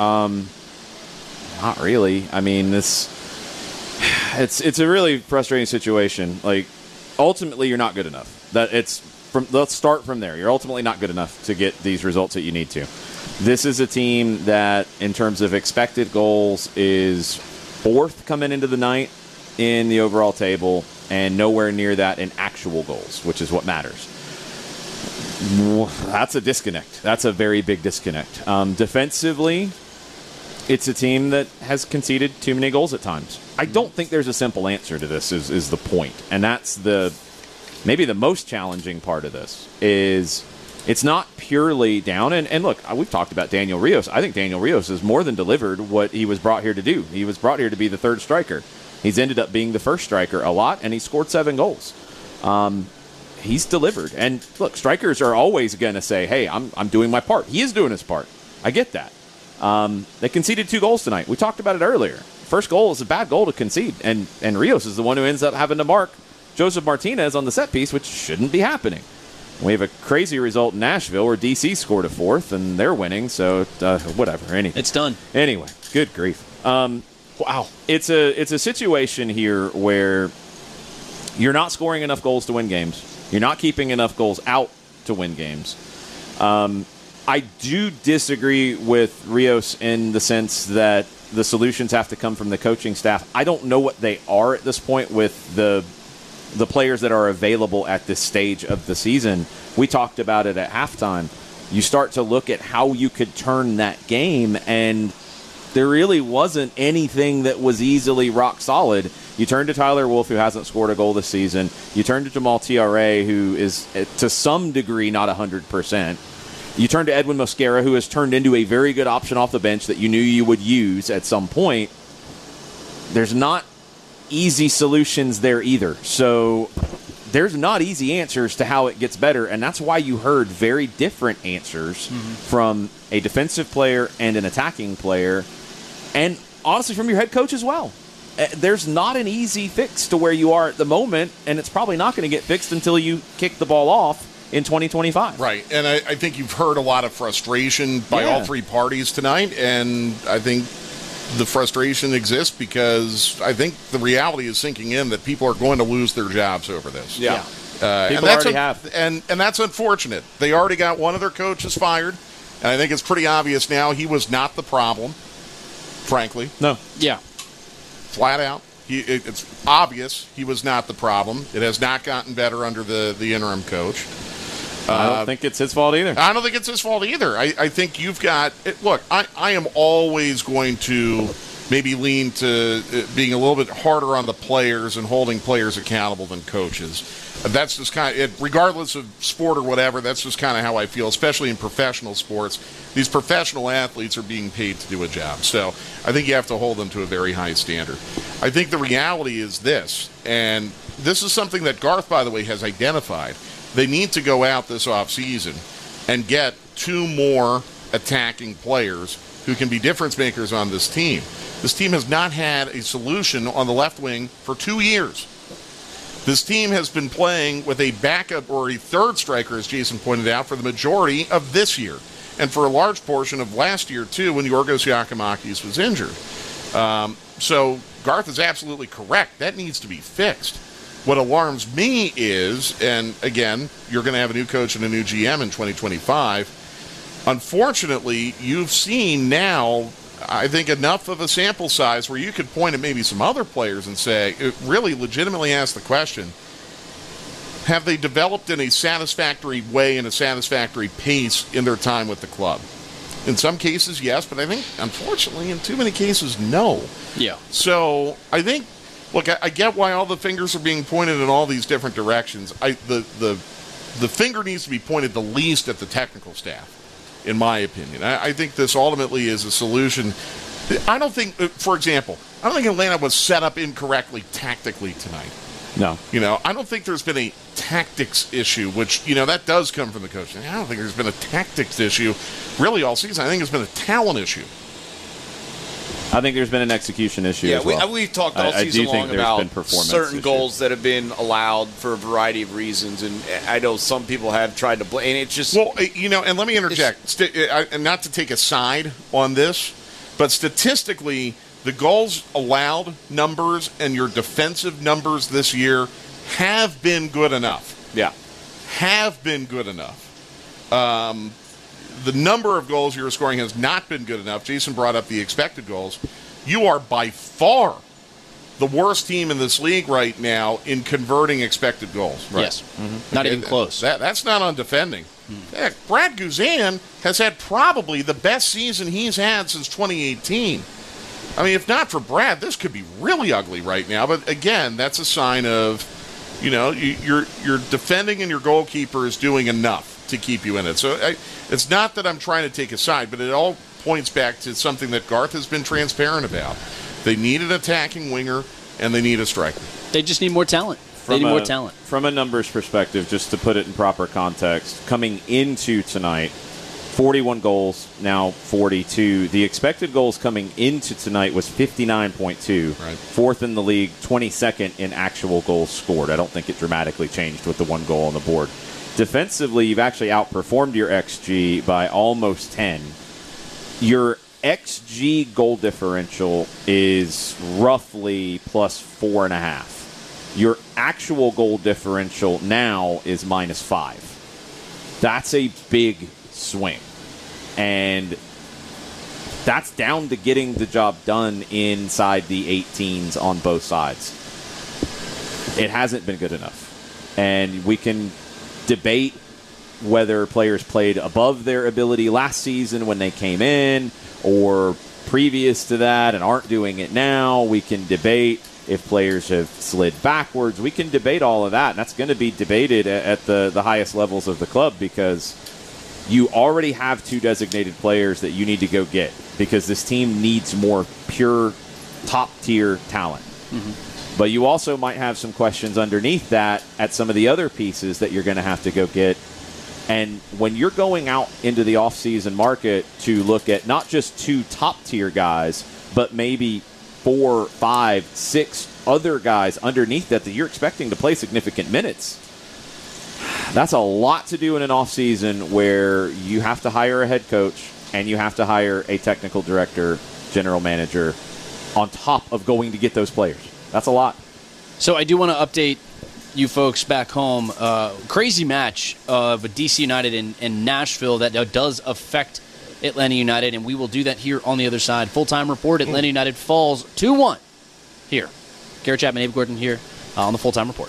Not really. I mean, it's a really frustrating situation. Ultimately, you're not good enough. Let's start from there. You're ultimately not good enough to get these results that you need to. This is a team that, in terms of expected goals, is 4th coming into the night in the overall table, and nowhere near that in actual goals, which is what matters. That's a disconnect. That's a very big disconnect. Defensively, it's a team that has conceded too many goals at times. I don't think there's a simple answer to this is the point. And that's maybe the most challenging part of this is it's not purely down. And look, we've talked about Daniel Rios. I think Daniel Rios has more than delivered what he was brought here to do. He was brought here to be the 3rd striker. He's ended up being the 1st striker a lot, and he scored 7 goals. He's delivered. And look, strikers are always going to say, hey, I'm doing my part. He is doing his part. I get that. They conceded 2 goals tonight. We talked about it earlier. First goal is a bad goal to concede, and Rios is the one who ends up having to mark Joseph Martinez on the set piece, which shouldn't be happening. We have a crazy result in Nashville where DC scored a 4th, and they're winning, so whatever. Anyway. It's done. Anyway, Good grief. Wow. It's a situation here where you're not scoring enough goals to win games. You're not keeping enough goals out to win games. I do disagree with Rios in the sense that the solutions have to come from the coaching staff. I don't know what they are at this point with the players that are available at this stage of the season. We talked about it at halftime. You start to look at how you could turn that game, and there really wasn't anything that was easily rock solid. You turn to Tyler Wolff, who hasn't scored a goal this season. You turn to Jamal Tiare, who is to some degree not 100%. You turn to Edwin Mosquera, who has turned into a very good option off the bench that you knew you would use at some point. There's not easy solutions there either. So there's not easy answers to how it gets better, and that's why you heard very different answers from a defensive player and an attacking player, and honestly from your head coach as well. There's not an easy fix to where you are at the moment, and it's probably not going to get fixed until you kick the ball off in 2025. Right, and I think you've heard a lot of frustration by all three parties tonight, and I think the frustration exists because I think the reality is sinking in that people are going to lose their jobs over this. Yeah. People already have. And that's unfortunate. They already got one of their coaches fired, and I think it's pretty obvious now he was not the problem, frankly. No. Yeah. Flat out. It's obvious he was not the problem. It has not gotten better under the interim coach. I don't think it's his fault either. I don't think it's his fault either. I think you've got – look, I am always going to maybe lean to being a little bit harder on the players and holding players accountable than coaches. That's just kind of – regardless of sport or whatever, that's just kind of how I feel, especially in professional sports. These professional athletes are being paid to do a job. So I think you have to hold them to a very high standard. I think the reality is this, and this is something that Garth, by the way, has identified. They need to go out this offseason and get 2 more attacking players who can be difference makers on this team. This team has not had a solution on the left wing for 2 years. This team has been playing with a backup or a third striker, as Jason pointed out, for the majority of this year. And for a large portion of last year, too, when Yorgos Giacomakis was injured. So Garth is absolutely correct. That needs to be fixed. What alarms me is, and again, you're going to have a new coach and a new GM in 2025. Unfortunately, you've seen now, I think, enough of a sample size where you could point at maybe some other players and say, really legitimately ask the question, have they developed in a satisfactory way, in a satisfactory pace in their time with the club? In some cases, yes, but I think, unfortunately, in too many cases, no. Yeah. So I think, look, I get why all the fingers are being pointed in all these different directions. The finger needs to be pointed the least at the technical staff, in my opinion. I think this ultimately is a solution. I don't think, for example, I don't think Atlanta was set up incorrectly tactically tonight. No. I don't think there's been a tactics issue, which, that does come from the coach. I don't think there's been a tactics issue really all season. I think it's been a talent issue. I think there's been an execution issue as well. We've talked all season long about certain goals that have been allowed for a variety of reasons, and I know some people have tried to blame, and it's just... Well, and let me interject, and not to take a side on this, but statistically, the goals allowed numbers and your defensive numbers this year have been good enough. Yeah. Have been good enough. The number of goals you're scoring has not been good enough. Jason brought up the expected goals. You are by far the worst team in this league right now in converting expected goals. Right? Yes. Mm-hmm. Not even close. That's not on defending. Heck, Brad Guzan has had probably the best season he's had since 2018. I mean, if not for Brad, this could be really ugly right now. But again, that's a sign of, you're defending and your goalkeeper is doing enough to keep you in it. So it's not that I'm trying to take a side, but it all points back to something that Garth has been transparent about. They need an attacking winger, and they need a striker. They just need more talent. They need more talent. From a numbers perspective, just to put it in proper context, coming into tonight, 41 goals, now 42. The expected goals coming into tonight was 59.2. Right. Fourth in the league, 22nd in actual goals scored. I don't think it dramatically changed with the 1 goal on the board. Defensively, you've actually outperformed your XG by almost 10. Your XG goal differential is roughly plus 4.5. Your actual goal differential now is -5. That's a big swing. And that's down to getting the job done inside the 18s on both sides. It hasn't been good enough. And we can debate whether players played above their ability last season when they came in or previous to that and aren't doing it now. We can debate if players have slid backwards. We can debate all of that, and that's going to be debated at the highest levels of the club because you already have 2 designated players that you need to go get because this team needs more pure top-tier talent. Mm-hmm. But you also might have some questions underneath that at some of the other pieces that you're going to have to go get. And when you're going out into the offseason market to look at not just 2 top-tier guys, but maybe 4, 5, 6 other guys underneath that you're expecting to play significant minutes, that's a lot to do in an offseason where you have to hire a head coach and you have to hire a technical director, general manager, on top of going to get those players. That's a lot. So I do want to update you folks back home. Crazy match of DC United and Nashville that does affect Atlanta United, and we will do that here on the other side. Full-time report, Atlanta United falls 2-1 here. Garrett Chapman, Abe Gordon here on the Full-Time Report.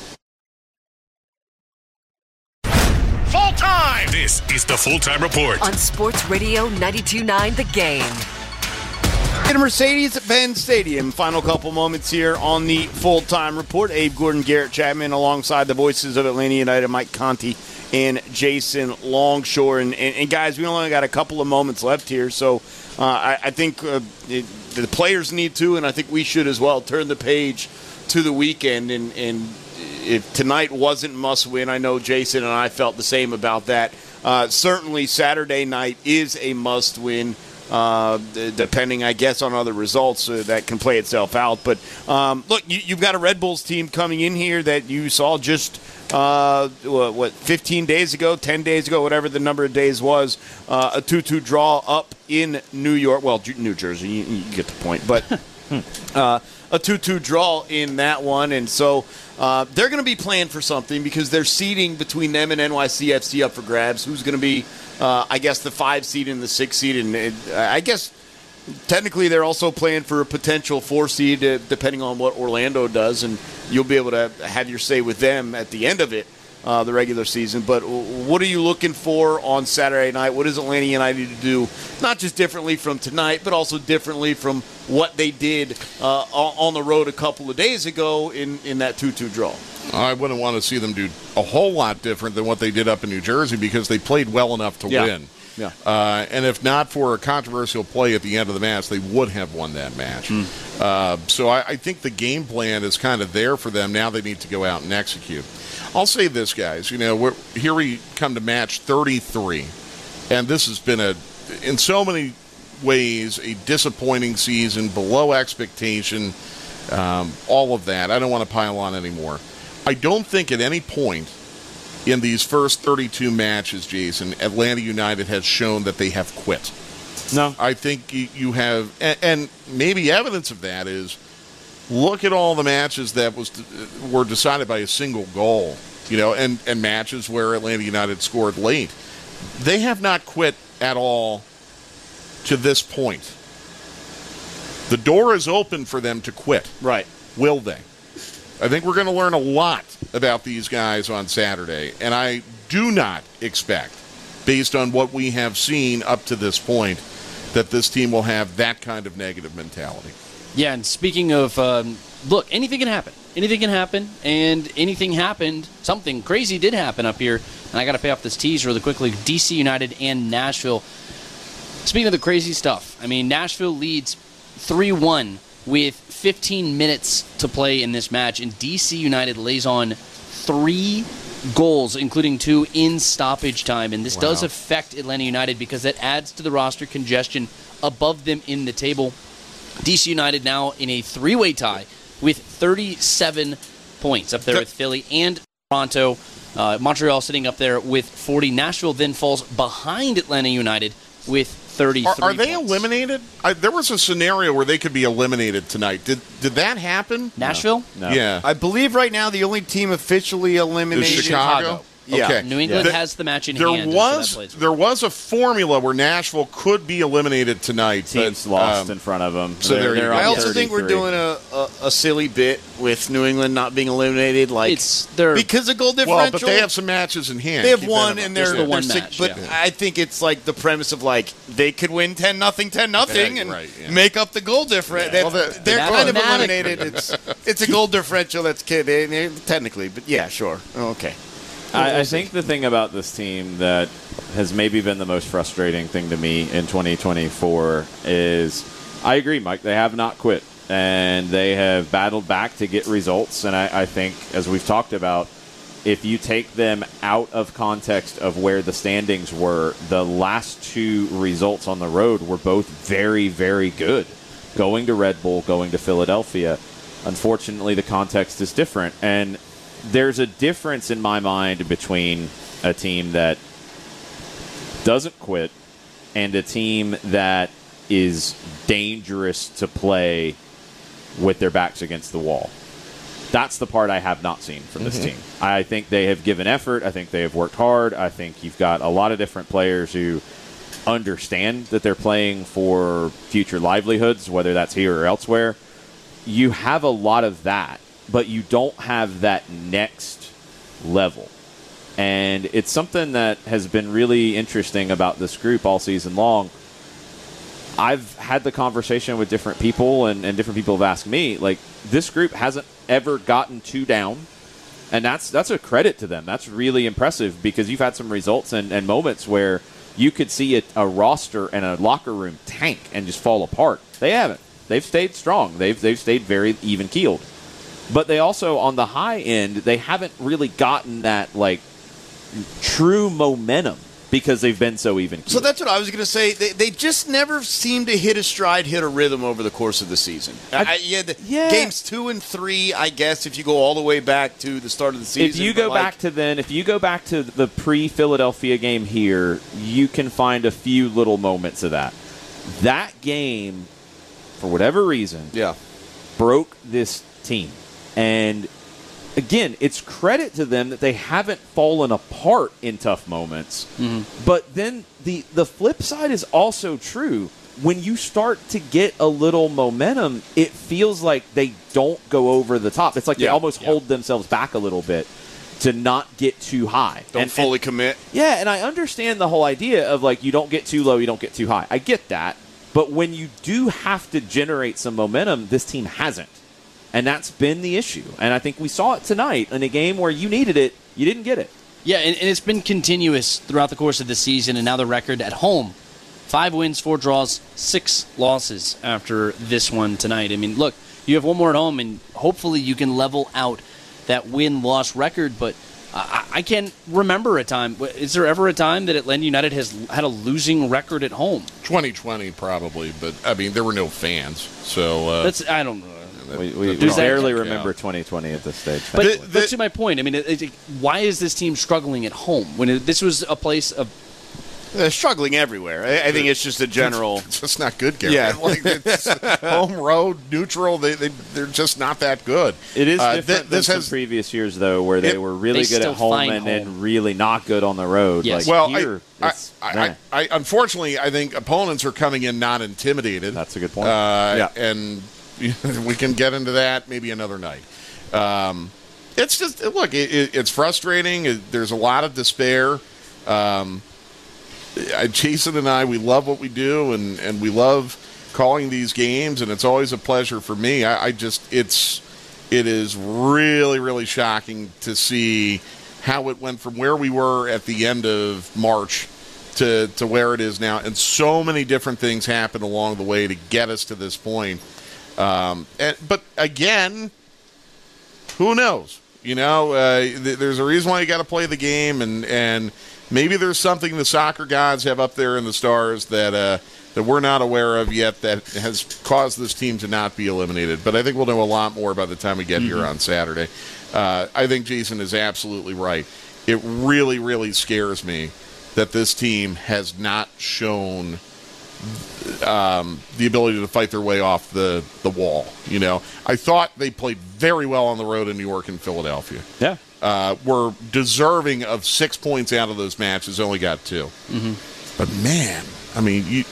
Full-time! This is the Full-Time Report. On Sports Radio 92.9 The Game. In Mercedes-Benz Stadium, final couple moments here on the Full-Time Report. Abe Gordon, Garrett Chapman, alongside the voices of Atlanta United, Mike Conti and Jason Longshore. And guys, we only got a couple of moments left here, so I think the players need to, and I think we should as well, turn the page to the weekend. And if tonight wasn't must-win, I know Jason and I felt the same about that. Certainly Saturday night is a must-win. Depending, I guess, on other results that can play itself out. But, look, you've got a Red Bulls team coming in here that you saw just, 15 days ago, 10 days ago, whatever the number of days was, a 2-2 draw up in New York. Well, New Jersey, you get the point. But a 2-2 draw in that one. And so they're going to be playing for something because they're seeding between them and NYCFC up for grabs. Who's going to be I guess the 5 seed and the 6 seed, and I guess technically they're also playing for a potential 4 seed, depending on what Orlando does, and you'll be able to have your say with them at the end of it, the regular season. But what are you looking for on Saturday night? What does Atlanta United do, not just differently from tonight, but also differently from what they did on the road a couple of days ago in that 2-2 draw? I wouldn't want to see them do a whole lot different than what they did up in New Jersey because they played well enough to win. Yeah. And if not for a controversial play at the end of the match, they would have won that match. So I think the game plan is kind of there for them. Now they need to go out and execute. I'll say this, guys. Here we come to match 33, and this has been in so many ways, a disappointing season, below expectation, all of that. I don't want to pile on anymore. I don't think at any point in these first 32 matches, Jason, Atlanta United has shown that they have quit. No. I think you have, and maybe evidence of that is, look at all the matches that were decided by a single goal, and matches where Atlanta United scored late. They have not quit at all to this point. The door is open for them to quit. Right. Will they? I think we're going to learn a lot about these guys on Saturday, and I do not expect, based on what we have seen up to this point, that this team will have that kind of negative mentality. Yeah, and speaking of, look, anything can happen. Anything can happen, and anything happened. Something crazy did happen up here, and I got to pay off this tease really quickly. DC United and Nashville. Speaking of the crazy stuff, I mean, Nashville leads 3-1 with 15 minutes to play in this match, and DC United lays on 3 goals, including 2 in stoppage time, and this does affect Atlanta United because that adds to the roster congestion above them in the table. DC United now in a 3-way tie with 37 points up there with Philly and Toronto. Montreal sitting up there with 40. Nashville then falls behind Atlanta United with 33 Are they points. eliminated? There was a scenario where they could be eliminated tonight. Did that happen? Nashville? No. Yeah. I believe right now the only team officially eliminated Is Chicago? Yeah. Okay. New England has the match in there hand. There was a formula where Nashville could be eliminated tonight. Teams lost in front of them. So they're I on also think we're doing a silly bit with New England not being eliminated, like because of goal differential. Well, but they have some matches in hand. They have Keep one, that in and mind. they're, the one they're match, But I think it's like the premise of like they could win 10-0, 10-0, Yeah, and right, yeah. make up the goal differential. Yeah. Well, They're kind of mathematically. eliminated. It's a goal differential that's technically, but yeah, sure, okay. I think the thing about this team that has maybe been the most frustrating thing to me in 2024 is, I agree, Mike, they have not quit, and they have battled back to get results, and I think, as we've talked about, if you take them out of context of where the standings were, the last two results on the road were both very, very good. Going to Red Bull, going to Philadelphia. Unfortunately, the context is different, and there's a difference in my mind between a team that doesn't quit and a team that is dangerous to play with their backs against the wall. That's the part I have not seen from this team. I think they have given effort. I think they have worked hard. I think you've got a lot of different players who understand that they're playing for future livelihoods, whether that's here or elsewhere. You have a lot of that, but you don't have that next level. And it's something that has been really interesting about this group all season long. I've had the conversation with different people, and different people have asked me, like, this group hasn't ever gotten too down, and that's a credit to them. That's really impressive, because you've had some results and moments where you could see a roster and a locker room tank and just fall apart. They haven't. They've stayed strong. They've stayed very even-keeled. But they also, on the high end, they haven't really gotten that, like, true momentum because they've been so even-keeled. So that's what I was going to say. They just never seem to hit a stride, hit a rhythm over the course of the season. Games 2 and 3, I guess, if you go all the way back to the start of the season. If you go back to the pre-Philadelphia game here, you can find a few little moments of that. That game, for whatever reason, broke this team. And again, it's credit to them that they haven't fallen apart in tough moments. Mm-hmm. But then the flip side is also true. When you start to get a little momentum, it feels like they don't go over the top. It's like they almost hold themselves back a little bit to not get too high. Don't fully commit. Yeah, and I understand the whole idea of, like, you don't get too low, you don't get too high. I get that. But when you do have to generate some momentum, this team hasn't. And that's been the issue. And I think we saw it tonight in a game where you needed it, you didn't get it. Yeah, and it's been continuous throughout the course of the season, and now the record at home, 5 wins, 4 draws, 6 losses after this one tonight. I mean, look, you have one more at home, and hopefully you can level out that win-loss record, but I can't remember a time. Is there ever a time that Atlanta United has had a losing record at home? 2020 probably, but, I mean, there were no fans, so... I don't know. We barely remember 2020 at this stage. But to my point, I mean, why is this team struggling at home when this was a place of... They're struggling everywhere. I think it's just a general... It's just not good, Gary. Yeah. Like, it's home, road, neutral, they're just not that good. It is different than some previous years, though, where they were really good at home and then really not good on the road. Yes. Like, well, here, I unfortunately, I think opponents are coming in not intimidated. That's a good point. And we can get into that maybe another night. It's just, look, it's frustrating. There's a lot of despair. Jason and I, we love what we do, and we love calling these games, and it's always a pleasure for me. It is really, really shocking to see how it went from where we were at the end of March to where it is now, and so many different things happened along the way to get us to this point. But again, who knows? You know, there's a reason why you got to play the game, and maybe there's something the soccer gods have up there in the stars that we're not aware of yet that has caused this team to not be eliminated. But I think we'll know a lot more by the time we get here on Saturday. I think Jason is absolutely right. It really, really scares me that this team has not shown the ability to fight their way off the wall. I thought they played very well on the road in New York and Philadelphia. Yeah. Were deserving of 6 points out of those matches, only got 2. Mm-hmm. But man, I mean,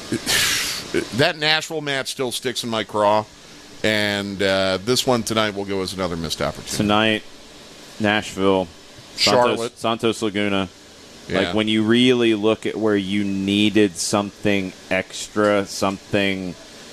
that Nashville match still sticks in my craw, and this one tonight will go as another missed opportunity. Tonight, Nashville, Charlotte, Santos Laguna. Yeah. Like when you really look at where you needed something extra, something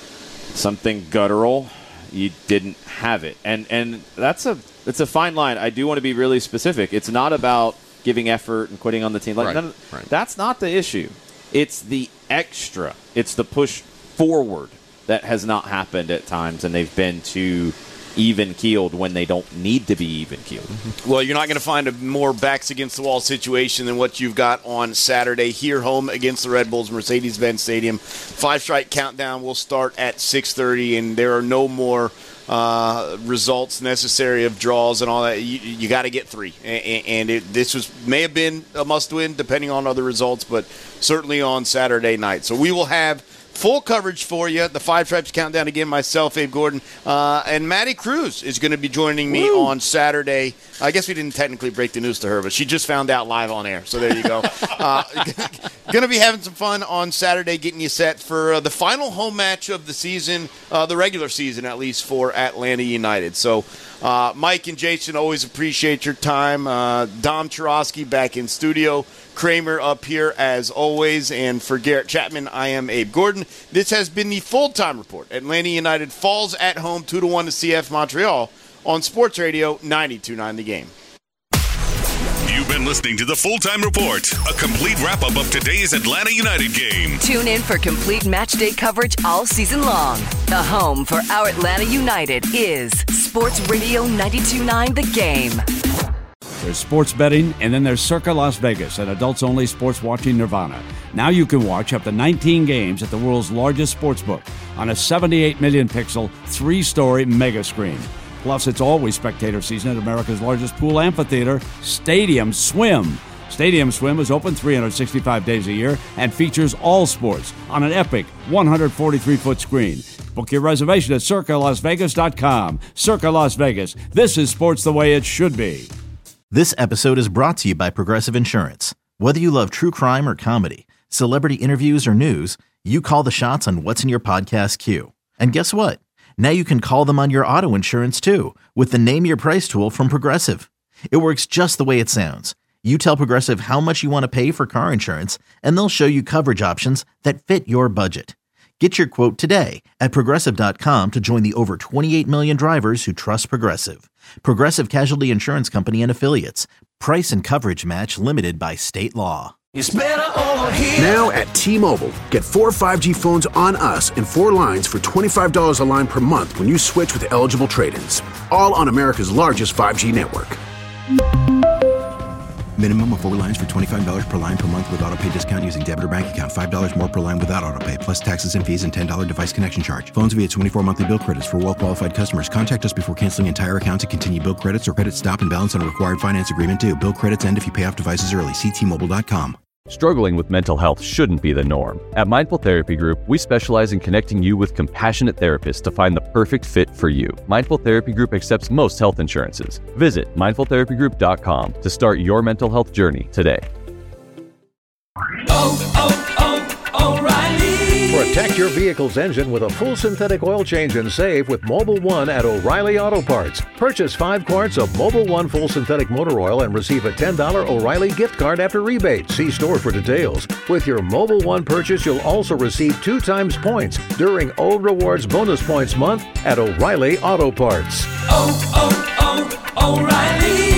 guttural, you didn't have it, and it's a fine line. I do want to be really specific. It's not about giving effort and quitting on the team. Like right. That's not the issue. It's the extra. It's the push forward that has not happened at times, and they've been too even-keeled when they don't need to be even-keeled. Well, you're not going to find a more backs-against-the-wall situation than what you've got on Saturday here home against the Red Bulls, Mercedes-Benz Stadium. 5-strike countdown will start at 6:30, and there are no more results necessary of draws and all that. You got to get 3, and this may have been a must-win depending on other results, but certainly on Saturday night. So we will have full coverage for you. The 5 Stripes Countdown again, myself, Abe Gordon, and Maddie Cruz is going to be joining me on Saturday. I guess we didn't technically break the news to her, but she just found out live on air. So there you go. Going to be having some fun on Saturday, getting you set for the final home match of the season, the regular season at least, for Atlanta United. So Mike and Jason, always appreciate your time. Dom Churosky back in studio. Kramer up here as always, and for Garrett Chapman, I am Abe Gordon. This has been the Full-Time Report. Atlanta United falls at home 2-1 to CF Montreal on Sports Radio 92.9 The Game. You've been listening to the Full-Time Report, a complete wrap-up of today's Atlanta United game. Tune in for complete match day coverage all season long. The home for our Atlanta United is Sports Radio 92.9 The Game. There's sports betting, and then there's Circa Las Vegas, an adults-only sports watching nirvana. Now you can watch up to 19 games at the world's largest sportsbook on a 78 million pixel, 3-story mega screen. Plus, it's always spectator season at America's largest pool amphitheater, Stadium Swim. Stadium Swim is open 365 days a year and features all sports on an epic 143-foot screen. Book your reservation at CircaLasVegas.com. Circa Las Vegas. This is sports the way it should be. This episode is brought to you by Progressive Insurance. Whether you love true crime or comedy, celebrity interviews or news, you call the shots on what's in your podcast queue. And guess what? Now you can call them on your auto insurance too with the Name Your Price tool from Progressive. It works just the way it sounds. You tell Progressive how much you want to pay for car insurance, and they'll show you coverage options that fit your budget. Get your quote today at Progressive.com to join the over 28 million drivers who trust Progressive. Progressive Casualty Insurance Company and Affiliates. Price and coverage match limited by state law. It's better over here. Now at T-Mobile, get 4 5G phones on us and 4 lines for $25 a line per month when you switch with eligible trade-ins. All on America's largest 5G network. Minimum of 4 lines for $25 per line per month with autopay discount using debit or bank account. $5 more per line without autopay, plus taxes and fees and $10 device connection charge. Phones via 24 monthly bill credits for well-qualified customers. Contact us before canceling entire account to continue bill credits or credit stop and balance on a required finance agreement due. Bill credits end if you pay off devices early. See T-Mobile.com. Struggling with mental health shouldn't be the norm. At Mindful Therapy Group, we specialize in connecting you with compassionate therapists to find the perfect fit for you. Mindful Therapy Group accepts most health insurances. Visit mindfultherapygroup.com to start your mental health journey today. O'Reilly. Protect your vehicle's engine with a full synthetic oil change and save with Mobil 1 at O'Reilly Auto Parts. Purchase 5 quarts of Mobil 1 full synthetic motor oil and receive a $10 O'Reilly gift card after rebate. See store for details. With your Mobil 1 purchase, you'll also receive 2 times points during O Rewards Bonus Points Month at O'Reilly Auto Parts. O'Reilly.